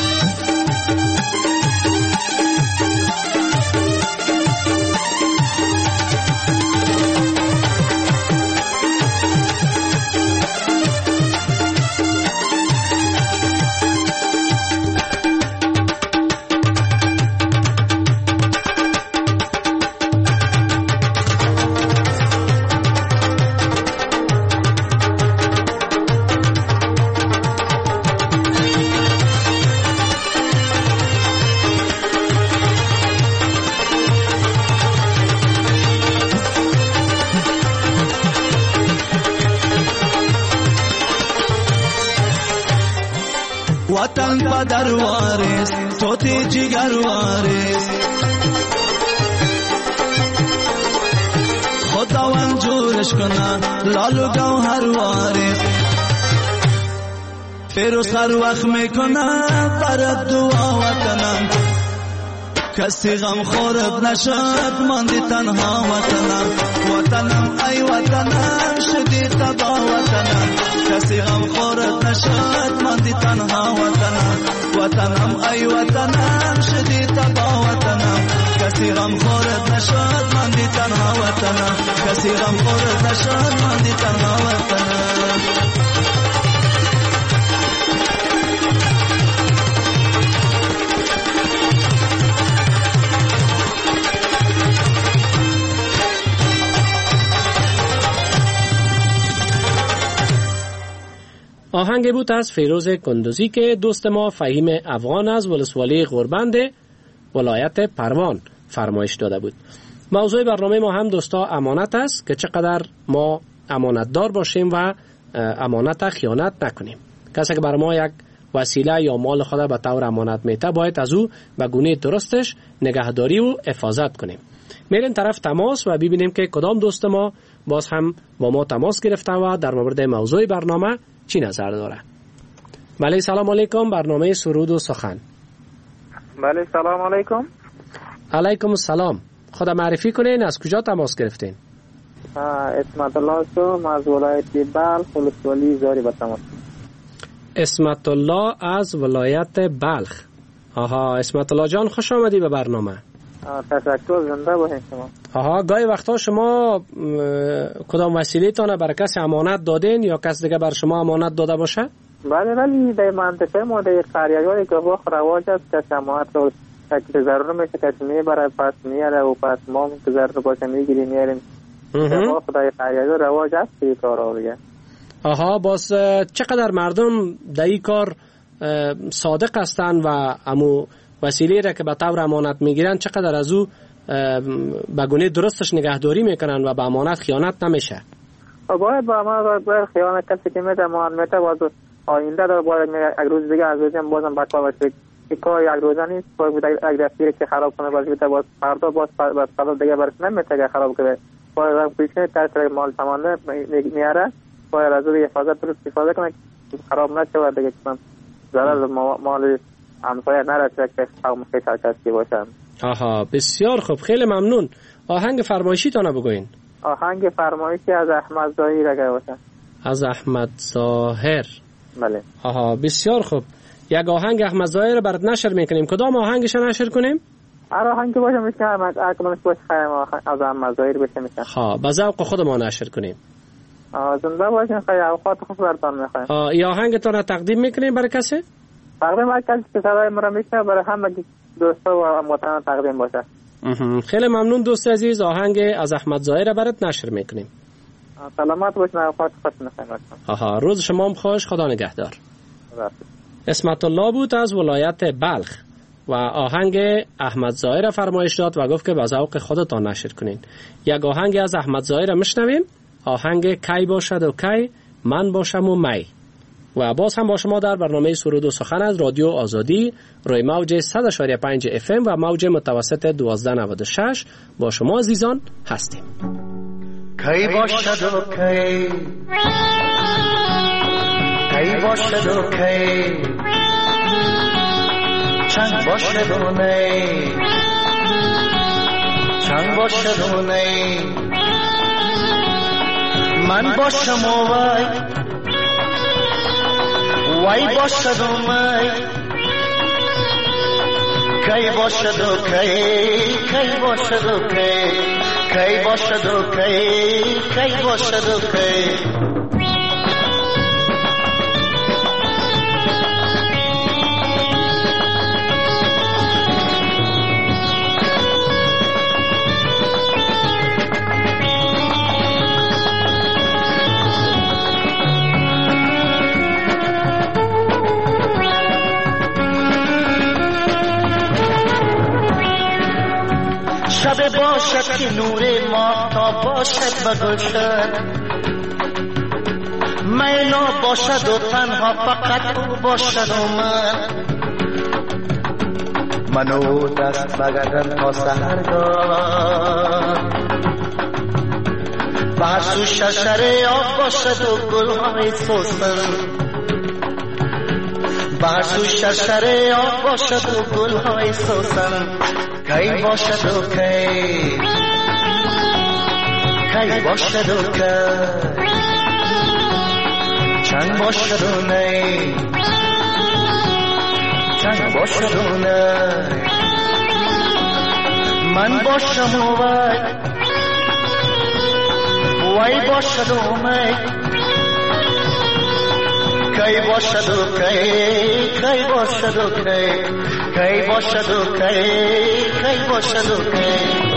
وطن پدر وارث توتی جگر وارث خداوند جورش کنه لالو گوهر وارث فیروز هر وقت میکنه برات دعا وطنم کسی غم خورت نشد ماندی تنها وطنم وطنم ای وطنم شدی تبا وطنم کسی غم خورت نشد ماندی تنها وطنم وطنم ای وطنم شدی تبا وطنم کسی غم خورت نشد ماندی تنها وطنم کسی غم خورت نشد ماندی تنها وطنم آهنگ بود از فیروز کندوزی که دوست ما فهیم افغان از ولسوالی غوربند ولایت پروان فرمایش داده بود. موضوع برنامه ما هم دوستا امانت است که چقدر ما امانتدار باشیم و امانت خیانت نکنیم. کسی که بر ما یک وسیله یا مال خود به طور امانت میته باید از او به گونه درستش نگهداری و حفاظت کنیم. میریم طرف تماس و ببینیم که کدام دوست ما باز هم با ما تماس گرفته و در مورد موضوع برنامه چی نظر داره. بله سلام علیکم، برنامه سرود و سخن. بله سلام علیکم. علیکم السلام. خود معرفی کنین، از کجا تماس گرفتین؟ اسمت الله شو از ولایت بلخ ولسوالی زاری به تماس. اسمت الله از ولایت بلخ. آها اسمت الله جان خوش آمدی به برنامه. تشکر، زنده باشین شما. آها گاهی وقتا شما کدام وسیله تانه برای کسی امانت دادین یا کس دیگه بر شما امانت داده باشه؟ بله ولی در منطقه ما در قریه‌های گواه رواج است که امانت رو که ضرور میشه کسی میبره پس میاره و پس ما که ضرور باشه میگیریم میاریم. گواه در قریه‌ها رواج است این کارا دیگه. آها باز چقدر مردم در این کار صادق هستند و امو وسیله را که به طور امانت میگیرن چقدر از او به گونه درستش نگهداری میکنن و به امانت خیانت نمیشه؟ باید با امانت باید خیانت کسی که میده امانت میده باز آینده داره باید یک روز دیگه از روزی هم بازم بکار باشه که کار یک روزه نیست باید یک دفتری که خراب کنه باز بیده باز فردا باز فردا دیگه برش نمیده که خراب کنه باید پیشنه تر مال سامانه میاره باید از روی حفاظت درست حفاظت کنه خراب نشه و دیگه کنم ضرر مال همسایه نرسه که خاموشی سرکستی باشن. آها بسیار خوب، خیلی ممنون. آهنگ فرمایشی تانه بگوین. آهنگ فرمایشی از احمد ظاهر اگر باشه. از احمد ظاهر. بله. آها بسیار خوب. یک آهنگ احمد ظاهر برات نشر میکنیم. کدام آهنگش نشر کنیم؟ هر آهنگ باشه میشه احمد اکملش باشه خیلی از احمد ظاهر بشه میشه. ها به ذوق خود ما نشر کنیم. آه زنده باشین خیلی اوقات خوب براتون میخوایم. آه این آهنگ تانه تقدیم میکنیم برای کسی؟ تقدیم کسی که صدای مرا میشنه برای همه دوستا و هموطنان تقدیم باشه. خیلی ممنون دوست عزیز، آهنگ از احمد ظاهر برات نشر میکنیم. سلامت باشین، اوقات خوش میخوایم. آها روز شما هم خوش، خدا نگهدار. اسمت الله بود از ولایت بلخ و آهنگ احمد ظاهر فرمایش داد و گفت که به ذوق خودتان نشر کنین. یک آهنگ از احمد ظاهر میشنویم، آهنگ کی باشد و کی من باشم و می. و باز هم با شما در برنامه سرود و سخن از رادیو آزادی روی موج صد و پنج اف ام و موج متوسط دوازده نود و شش با شما عزیزان هستیم. کی باشد و کی کی باشد و کی چند باشد و نی چند باشد و نی من باشم و وی وی باشد و می کی باشد و کی کی باشد و کی کی باشد و کی کی باشد و کی شب باشد که نور ماه باشد و گلشن مینا باشد و تنها فقط او باشد و من منو دست بگردن تا سحرگاه و هر سو شرشره آب باشد و گلهای سوسن و هر سو شرشره آب باشد و گلهای سوسن کی باشد و کی کی باشد و کی چند باشد و نی چند باشد و نی من باشم و وی وی باشد و می کی باشد و کی کی باشد و کی کی باشد و کی کی باشد و کی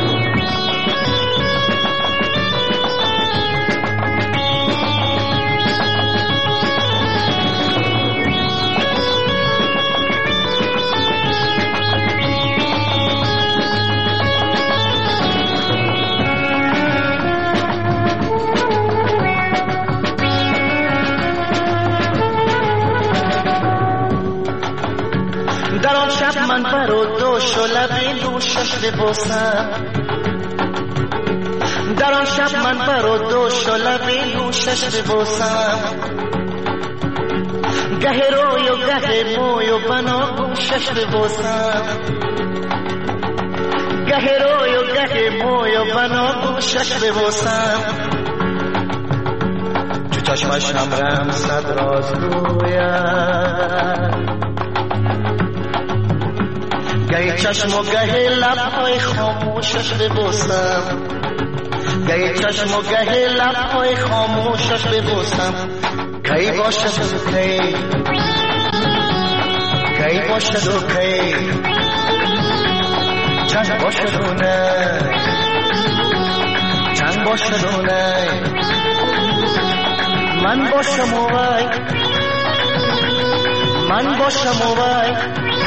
در آن شب من بر و دوش و لب نوشش ببوسم در آن شب من بر و دوش و لب نوشش ببوسم گه روی و گه موی و بناگوشش ببوسم گه روی و گه موی و بناگوشش ببوسم تو چشمش همرم صد راز گویم گهی چشم و گهی لبهای خاموشش ببوسم گهی چشم و گهی لبهای خاموشش ببوسم کی باشد و کی کی باشد و کی چند باشد و نه چند باشد و نه من باشم و وی من باشم و وی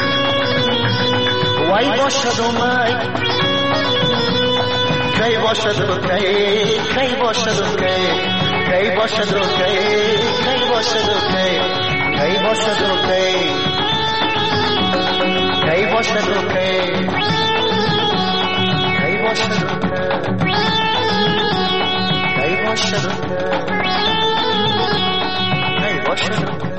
وی باشد و می کی باشد و کی کی باشد و کی کی باشد و کی کی باشد و کی کی باشد و کی کی باشد و کی کی باشد و کی کی باشد و کی باشد و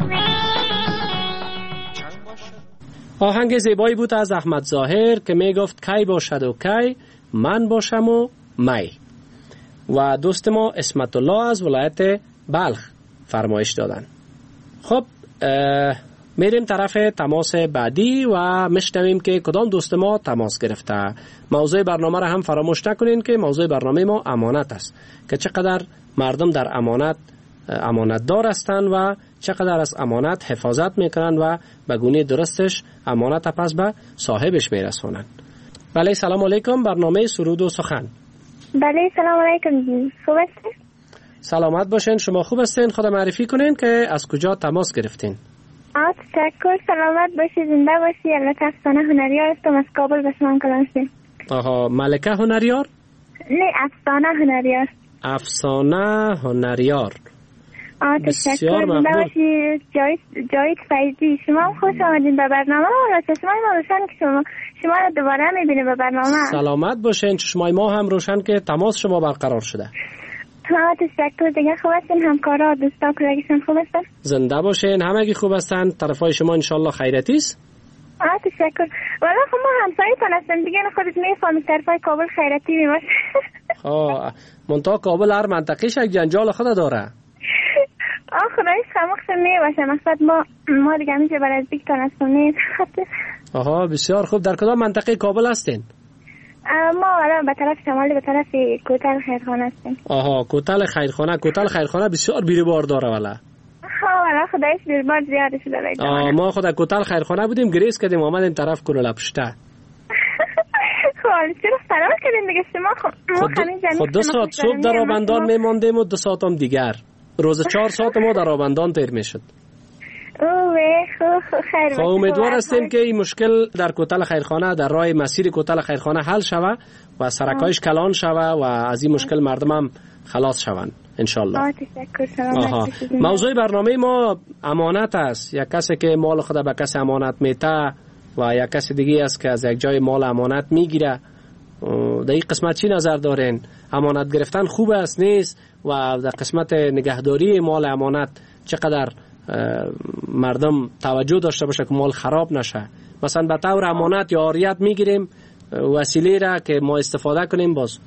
آهنگ زیبایی بود از احمد ظاهر که می گفت کی باشد و کی من باشم و می. و دوست ما اسمت الله از ولایت بلخ فرمایش دادن. خب میریم طرف تماس بعدی و میشنویم که کدام دوست ما تماس گرفته. موضوع برنامه را هم فراموش نکنین که موضوع برنامه ما امانت است که چقدر مردم در امانت امانت دار هستند و چقدر از امانت حفاظت میکنن و به گونه درستش امانت پس به صاحبش میرسونن. بله سلام علیکم، برنامه سرود و سخن. بله سلام علیکم، خوب هستین؟ سلامت باشین، شما خوب هستین؟ خود معرفی کنین که از کجا تماس گرفتین؟ آه تشکر، سلامت باشی، زنده باشی. البته افسانه هنریار هستم، از کابل به شما کلام هستیم. آها، ملکه هنریار؟ نه افسانه هنریار. افسانه هنریار. آه تشکر. زنده باشید جاوید جاوید فیضی. شما هم خوش آمدین به برنامه ما. چشمای ما روشن که شما شما رو دوباره میبینیم به برنامه. سلامت باشین. چشمای ما هم روشن که تماس شما برقرار شده. آه تشکر. دیگه خوب هستین؟ همکارا دوستا کلاگیشون خوب هستن؟ زنده باشین. همگی خوب هستن. طرفای شما انشالله خیرتی است. آه تشکر. والا خب ما همسایتون هستیم دیگه، خودت میفهمی طرفای کابل خیرتی میباشه. آه منطقه کابل هر منطقهش یک جنجال خود داره. آه خدایش خمخش میباشه. مقصد ما ما دیگه همیشه برای دیگتان هستم نیست. آها بسیار خوب. در کدام منطقه کابل هستین؟ ما والا به طرف شمالی به طرف کوتل خیرخانه هستیم. آها کوتل خیرخانه. کوتل خیرخانه بسیار بیروبار داره والا. ها والا خدایش بیروبار زیاده شده باید. آه ما خود کوتل خیرخانه بودیم گریز کردیم آمدیم طرف کلولا پشته. خب چرا فرار کردیم دیگه شما؟ خب خود دو ساعت صبح در آبندان میماندیم و دو ساعت هم دیگر. روز چهار ساعت ما در آبندان تیر میشد. اوه خب خیر. خب امیدوار هستیم که این مشکل در کوتل خیرخانه در راه مسیر کوتل خیرخانه حل شوه و سرکایش کلان شوه و از این مشکل مردم هم خلاص شوند انشالله. آه تشکر. موضوع برنامه ما امانت است. یک کسی که مال خود به کسی امانت میته و یک کسی دیگه است که از یک جای مال امانت میگیره. در این قسمت چی نظر دارین؟ امانت گرفتن خوب است نیست؟ و در قسمت نگهداری مال امانت چقدر مردم توجه داشته باشه که مال خراب نشه؟ مثلا به طور امانت یا عاریت میگیریم وسیله را که ما استفاده کنیم باز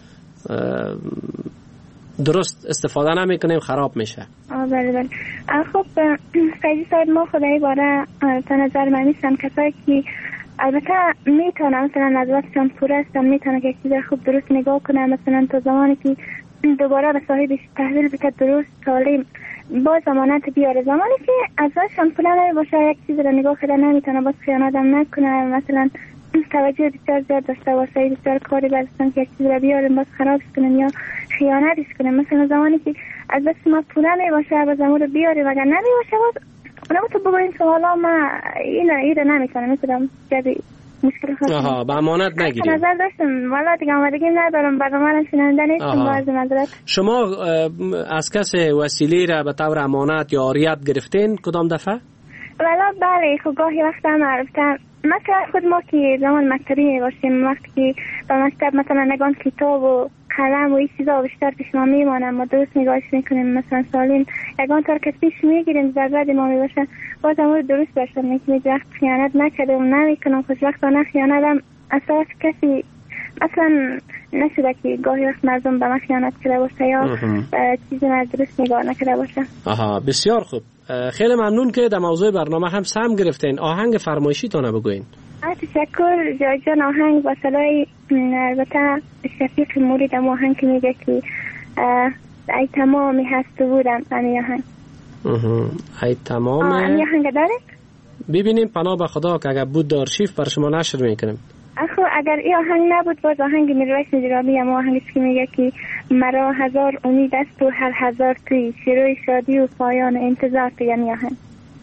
درست استفاده نمی کنیم خراب میشه. آه بله بله. خب فیضی صاحب ما خدایی باره تا نظر من نیستم کسایی که البته میتونم مثلا از وقتشان پوره هستم میتونم که یک چیز خوب درست نگاه کنم، مثلا تا زمانی که دوباره به صاحبش تحویل بده درست سالم باز امانت بیاره. زمانی که از وقتشان پوره نباشه یک چیز رو نگاه کنه نمیتونه باز خیانت هم نکنه، مثلا توجه بسیار زیاد داشته باشه بسیار کاری برستن که یک چیز رو بیاریم باز خرابش کنیم یا خیانتش کنیم. مثلا زمانی که از دست ما پوله نباشه باز امور رو بیاریم اگر نمیباشه باز اونم تو بگوین که حالا ما این رو نمیتونم میتونم جدی مشکل خواستم. آها به امانت نگیریم. نظر داشتم والا دیگه آمدگی ندارم برنامه رو شنونده نیستم باز نظرت. شما از کسی وسیله را به طور امانت یا عاریت گرفتین کدام دفعه؟ والا بله خب گاهی وقتا معرفتم مثلا خود ما که زمان مکتبی باشیم وقتی که به مکتب مثلا نگان کتاب و قلم و این چیزا بیشتر پیش ما میمانم ما درست نگاهش میکنیم مثلا سالین یگان طور که پیش میگیریم ضرورت ما میباشه باز امور درست باشه میکنیم وقت خیانت نکردم نمیکنم خوش وقتا نه خیانتم از طرف کسی مثلا نشده که گاهی وقت مردم به من خیانت کرده باشه یا چیزی من درست نگاه نکرده باشه. آها بسیار خوب. خیلی ممنون که در موضوع برنامه هم سهم گرفتین. آهنگ فرمایشی تانه بگوین. تشکر جان. آهنگ با صدای البته شفیق مورید هم آهنگ که میگه که ای تمامی هست بودم این آهنگ. ای تمام این آهنگ داره؟ ببینیم پناه به خدا که اگر بود در آرشیف بر شما نشر میکنیم. اخو اگر این آهنگ نبود باز آهنگ میرویس نجرابی هم آهنگش که میگه که مرا هزار امید است و هر هزار توی شروع شادی و پایان انتظار توی یعنی آهنگ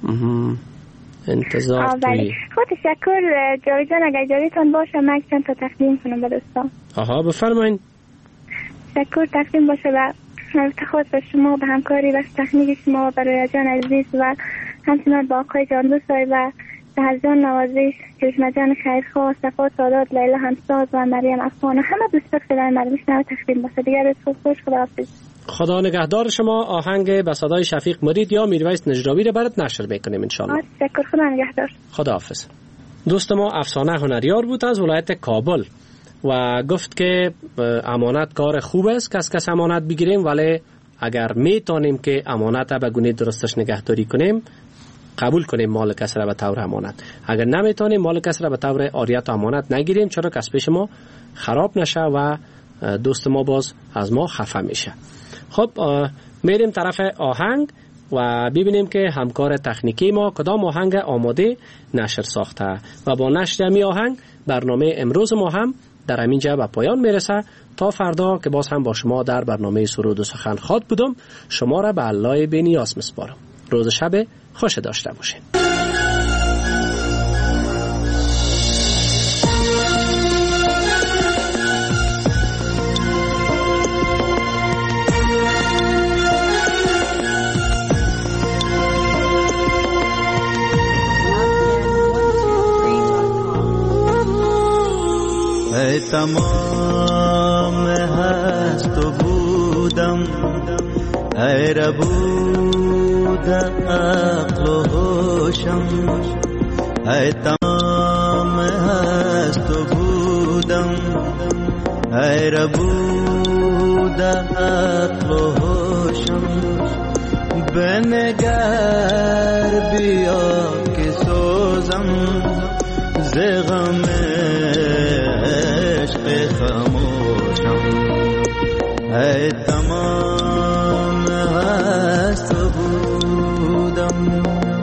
انتظار توی. خود تشکر جاوید جان. اگر جاویدتان باشه من چند تا تقدیم کنم به دوستان. آها بفرمایین. تشکر تقدیم باشه و خود به شما به همکاری و تکنیک شما برای جان عزیز و همچنان با آقای جان دوستای و سهرجان نوازش چشمه جان خیرخواه صفا سادات لیلا همساز و مریم افغان همه دوستان صدای من میشنوه تقدیم باشه. دیگر روز خوش. خداحافظ. خدا نگهدار شما. آهنگ به صدای شفیق مرید یا میرویس نجرابی رو برات نشر میکنیم ان شاء الله. تشکر. خدا نگهدار. خداحافظ. دوست ما افسانه هنریار بود از ولایت کابل و گفت که امانت کار خوب است که از کس امانت بگیریم ولی اگر میتونیم که امانت به گونه درستش نگهداری کنیم قبول کنیم مال کس را به طور امانت. اگر نمیتونیم مال کس را به طور عاریت و امانت نگیریم چرا کس پیش ما خراب نشه و دوست ما باز از ما خفه میشه. خب میریم طرف آهنگ و ببینیم که همکار تکنیکی ما کدام آهنگ آماده نشر ساخته و با نشر می آهنگ برنامه امروز ما هم در همینجا به پایان میرسه. تا فردا که باز هم با شما در برنامه سرود و سخن خواد بودم شما را به الله بی‌نیاز میسپارم. روز شب خوش داشته باشین. تمام هست و بودم، ای ربود عقل و هوشم، ای تمام هست و بودم، ای ربود عقل و هوشم. بنگر بیا که سوزم ز غم عشق خاموشم، ای تمام هست و بودم.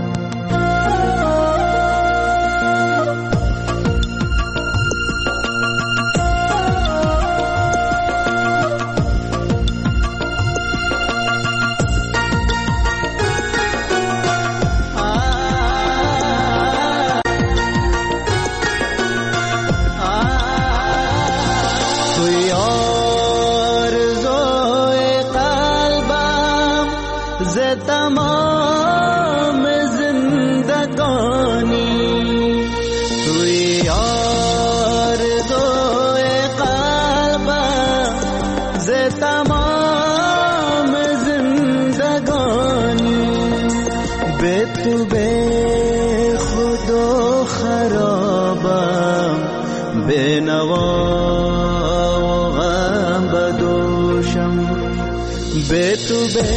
به تو به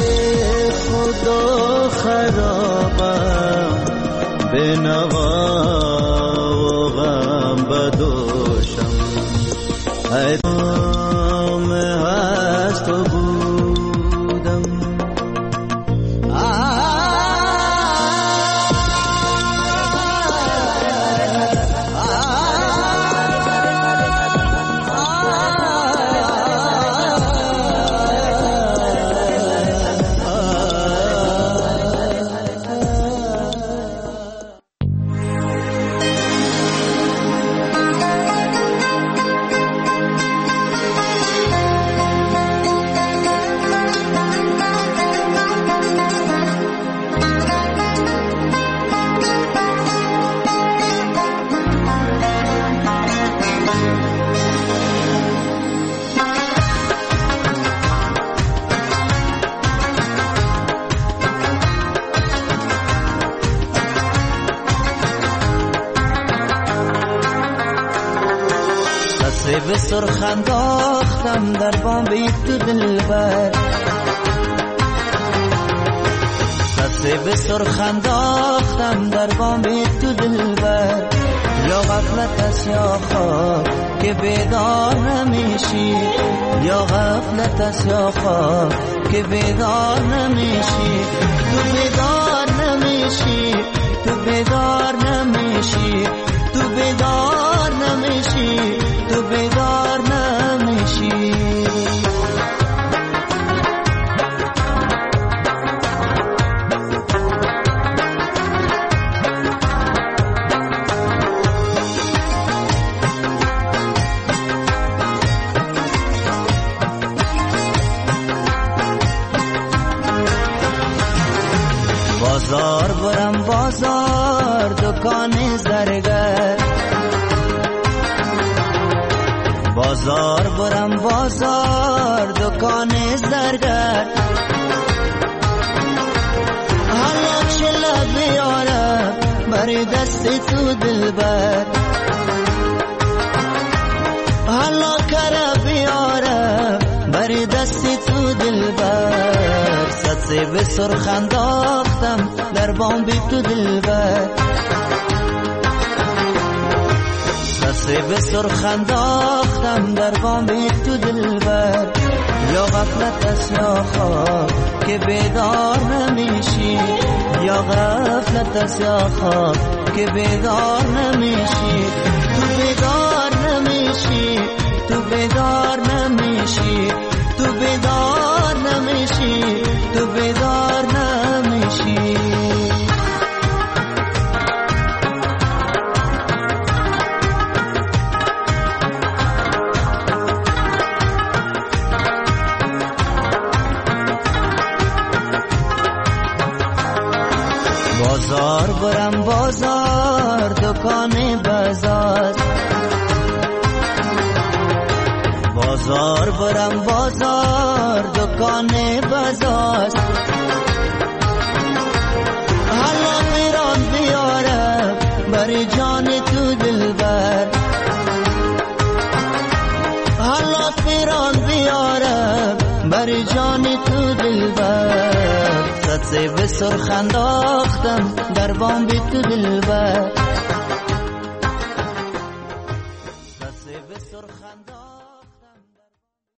خدا خرابم، به نوا و غم بدوشم، ای تمام هست و بودم. به سرخ انداختم در بام تو دلبر، سبزه به سرخ انداختم در بام تو دلبر. یا غفلت است یا خواب که بیدار نمیشی، یا غفلت است یا خواب که بیدار نمیشی. تو بیدار نمیشی، تو بیدار نمیشی، تو بیدار نمیشی، تو بیدار نمیشی. بازار برم بازار دکان زرگر، بازار برم بازار دکان زرگر. حالا چلا بیارم بری دست تو دلبر، حالا کرا بیارم بری دست تو دلبر. سبزه به سرخ انداختم در بام بی تو دلبر، سبزه به سرخ انداختم در بام بی تو دلبر. یا غفلت است یا خواب که بیدار نمیشی، یا غفلت است یا خواب که بیدار نمیشی. تو بیدار نمیشی، تو بیدار نمیشی، تو بیدار نمیشی، تو بیدار نمیشی. بازار برم بازار دکان بازار، بازار برم بازار دکان بازار حالا پیران بیارم بری جان تو دلبر حالا پیران بیارم بری جان تو دلبر صد سیب سرخ انداختم در بام بی تو دلبر